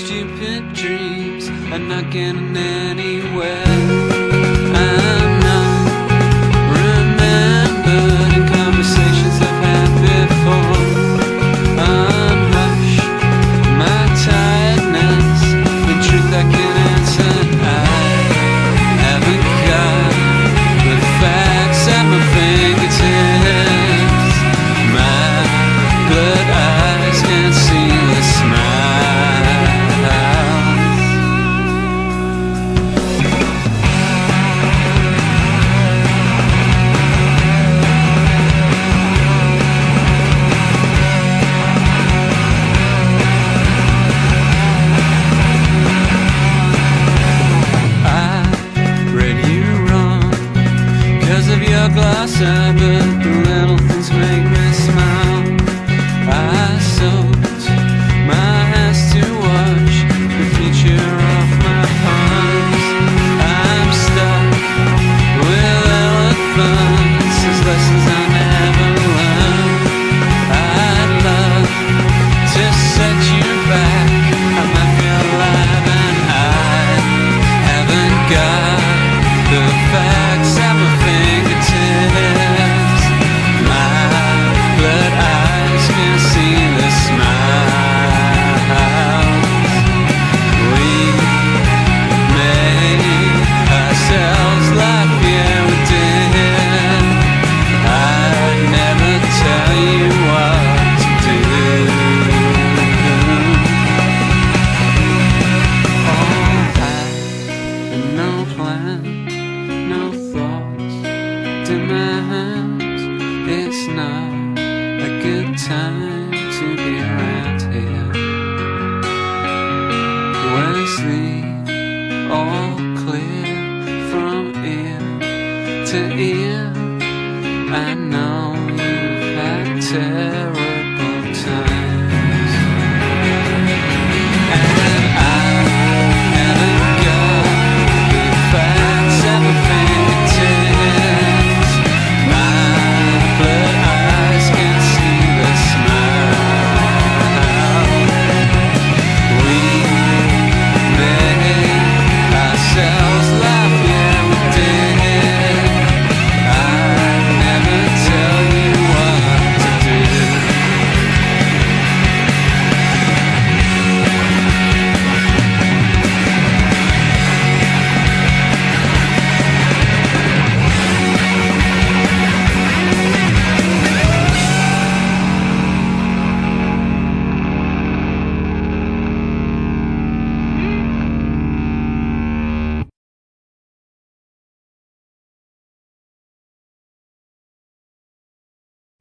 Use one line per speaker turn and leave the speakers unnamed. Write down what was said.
stupid dreams are not getting anywhere. I'm not remembered in conversations I've had before. Unhush my tiredness, in truth I can answer. I haven't got the facts at my fingertips. My blood eyes can't see the smile. Glosser, but the little things make me smile. I soaked my hands to watch the future of my palms. I'm stuck with elephants as lessons I never learned. I'd love to set you back, I might feel alive, and I haven't got the facts at my fingertips. My blood eyes can see the smiles. We made ourselves like we ever did. I'd never tell you what to do. All that and no plan, no thoughts, demands. It's not a good time to be around here. Where's the all clear from ear to ear? I know you've had terror.